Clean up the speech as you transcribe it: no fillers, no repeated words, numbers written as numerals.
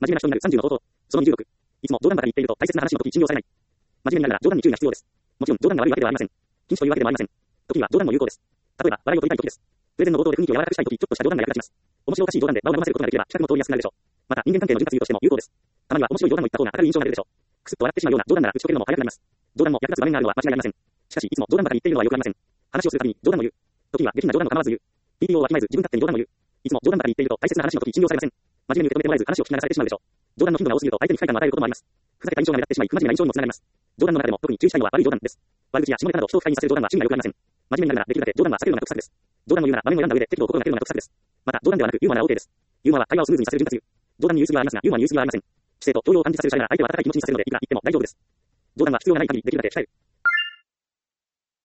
真面目な人になる30の方法。その26。いつも冗談ばかり言っていると大切な話の時に信用されない。真面目になるなら冗談に注意が必要です。もちろん冗談が悪いわけではありません。禁止というわけでもありません。時には冗談も有効です。例えば、笑いを取りたい時です。プレゼンの冒頭で雰囲気を柔らかくしたい時、ちょっとした冗談が役立ちます。面白おかしい冗談で場を和ませることができれば、企画も通りやすくなるでしょう。また、人間関係の潤滑油としても有効です。たまには面白い冗談を言った方が明るい印象が出るでしょう。くすっと笑ってしまうような冗談なら打ち解けるのも早くなります。冗談も役立つ場面があるのは間違いありません。しかし、いつも冗談ばかり言っているのは良くありません。話をするたびに冗談を言う。時には下品な冗談を構わず言う。TPO をわきまえず自分勝手に冗談を言う。いつも冗談ばかり言っていると大切な話の時に信用されません。真面目に受け止めてもらえず話を聞き流されてしまうでしょう。冗談の頻度が多すぎると相手に不快感を与えることもあります。ふざけた印象が目立ってしまい不真面目な印象にもつながります。冗談の中でも特に注意したいのは悪い冗談です。悪口や下ネタなど人を不快にさせる冗談は趣味が良くありません。真面目になるならできるだけ冗談は避けるのが得策です。冗談を言うなら場面を選んだ上で適度を心がけるのが得策です。また冗談ではなくユーモアなら OK です。ユーモアは会話をスムーズにさせる潤滑油。冗談に言う筋はありますがユーモアに言う筋はありません。知性と教養を感じさせるシャレなら相手を温かい気持ちにさせるのでいいが言っても大丈夫です。冗談は必要がない限りできるだけ控える。